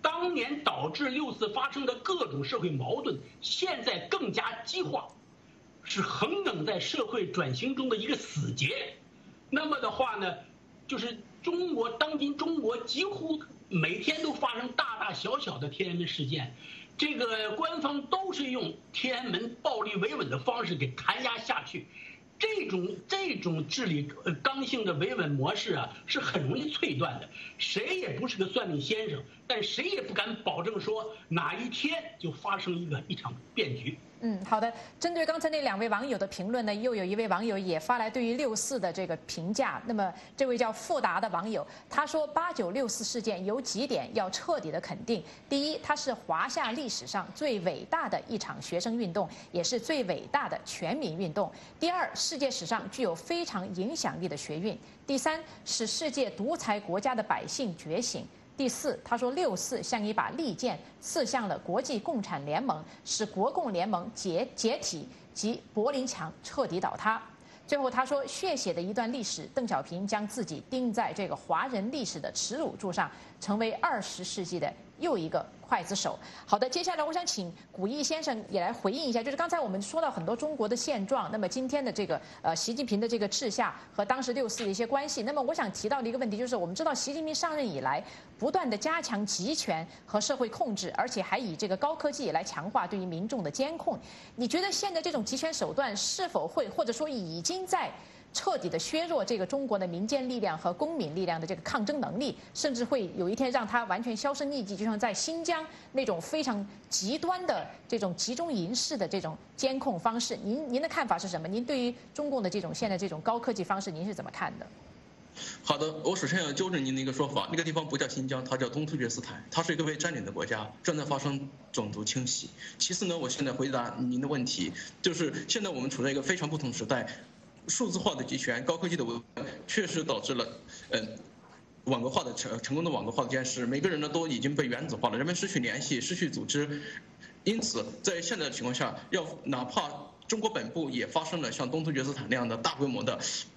当年导致6·4发生的各种社会矛盾，现在更加激化，是横亘在社会转型中的一个死结。那么的话呢，就是当今中国几乎每天都发生大大小小的天安门事件，这个官方都是用天安门暴力维稳的方式给弹压下去。这种治理刚性的维稳模式啊，是很容易脆断的。谁也不是个算命先生，但谁也不敢保证说哪一天就发生一场变局。 好的。针对刚才那2位网友的评论呢，又有一位网友也发来对于6·4的这个评价。那么这位叫富达的网友，他说89/64事件有几点要彻底的肯定。第一，它是华夏历史上最伟大的一场学生运动，也是最伟大的全民运动。第二，世界史上具有非常影响力的学运。第三，使世界独裁国家的百姓觉醒。第四，他说6·4像一把利剑刺向了国际共产联盟，使国共联盟解体及柏林墙彻底倒塌。最后他说，血血的一段历史，邓小平将自己钉在这个华人历史的耻辱柱上，成为20世纪的又一个刽子手。好的，接下来我想请古义先生也来回应一下，就是刚才我们说到很多中国的现状，那么今天的这个习近平的这个治下和当时6·4的一些关系。那么我想提到的一个问题就是，我们知道习近平上任以来，不断的加强集权和社会控制，而且还以这个高科技来强化对于民众的监控。你觉得现在这种集权手段是否会，或者说已经在彻底的削弱这个中国的民间力量和公民力量的这个抗争能力，甚至会有一天让它完全销声匿迹，就像在新疆那种非常极端的这种集中营式的这种监控方式。您的看法是什么？您对于中共的这种现在这种高科技方式，您是怎么看的？ 好的，我首先要纠正您的一个说法，那个地方不叫新疆，它叫东突厥斯坦，它是一个被占领的国家，正在发生种族清洗。其次呢，我现在回答您的问题，就是现在我们处在一个非常不同时代。数字化的集权、高科技的维稳，确实导致了，网格化的成功的网格化的监视，每个人呢都已经被原子化了，人们失去联系，失去组织，因此在现在的情况下，哪怕中国本部也发生了像东突厥斯坦那样的大规模的，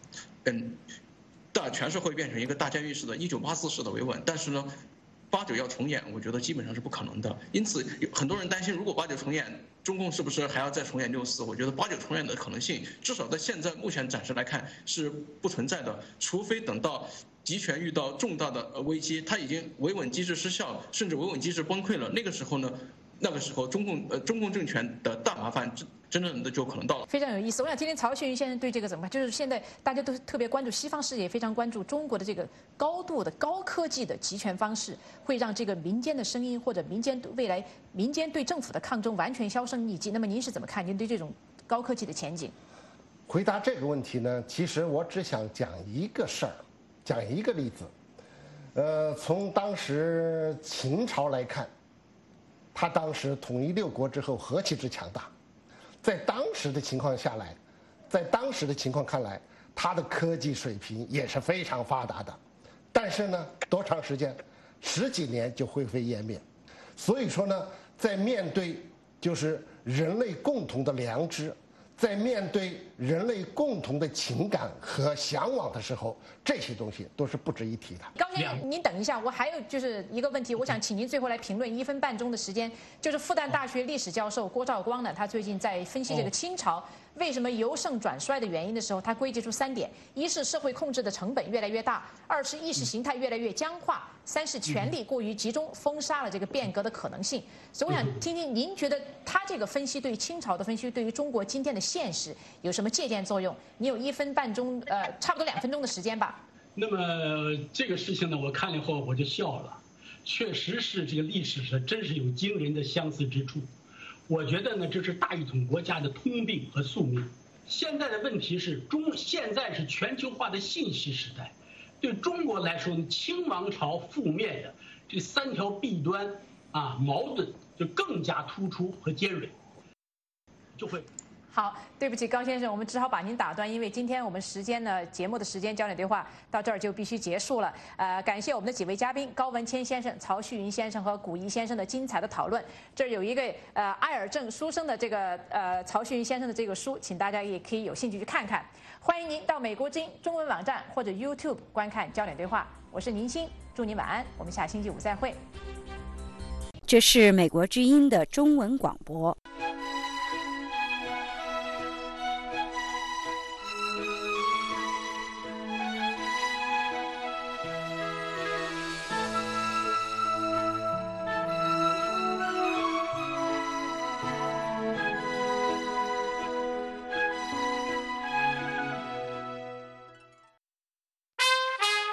全社会变成一个大监狱式的1984式的维稳，但是呢，89要重演，我觉得基本上是不可能的。因此，很多人担心，如果89重演，中共是不是还要再重演6·4？我觉得89重演的可能性，至少在现在目前暂时来看是不存在的，除非等到集权遇到重大的危机，它已经维稳机制失效，甚至维稳机制崩溃了，那个时候中共政权的大麻烦真正的就可能到了。 非常有意思，我想听听曹旭云先生对这个怎么看？就是现在大家都特别关注，西方世界也非常关注中国的这个高度的高科技的集权方式，会让这个民间的声音或者未来民间对政府的抗争完全销声匿迹。那么您是怎么看？您对这种高科技的前景？ 回答这个问题呢，其实我只想讲一个事儿，讲一个例子。从当时秦朝来看，他当时统一6国之后何其之强大，在当时的情况看来，他的科技水平也是非常发达的。但是呢，多长时间？10几年就灰飞烟灭。所以说呢，在面对就是人类共同的良知，在面对人类共同的情感和向往的时候，这些东西都是不值一提的。 高先生，您等一下，我还有就是一个问题，我想请您最后来评论1分半钟的时间。就是复旦大学历史教授郭兆光呢，他最近在分析这个清朝为什么由盛转衰的原因的时候，他归结出3点：一是社会控制的成本越来越大；二是意识形态越来越僵化；三是权力过于集中，封杀了这个变革的可能性。所以我想听听您觉得他这个分析对于清朝的分析，对于中国今天的现实有什么借鉴作用？你有1分半钟，差不多2分钟的时间吧。 那么这个事情呢，我看了以后我就笑了，确实是这个历史上真是有惊人的相似之处。我觉得呢，这是大一统国家的通病和宿命。现在的问题是现在是全球化的信息时代，对中国来说，清王朝覆灭的这3条弊端矛盾就更加突出和尖锐，就会。 好，对不起高先生，我们只好把您打断，因为今天我们节目的时间焦点对话到这儿就必须结束了。感谢我们的几位嘉宾高文谦先生、曹旭云先生和古怡先生的精彩的讨论。这儿有一个埃尔正书生的这个曹旭云先生的这个书，请大家也可以有兴趣去看看。欢迎您到美国之音中文网站或者 YouTube 观看焦点对话。我是宁鑫，祝您晚安，我们下星期5再会。 这是美国之音的中文广播。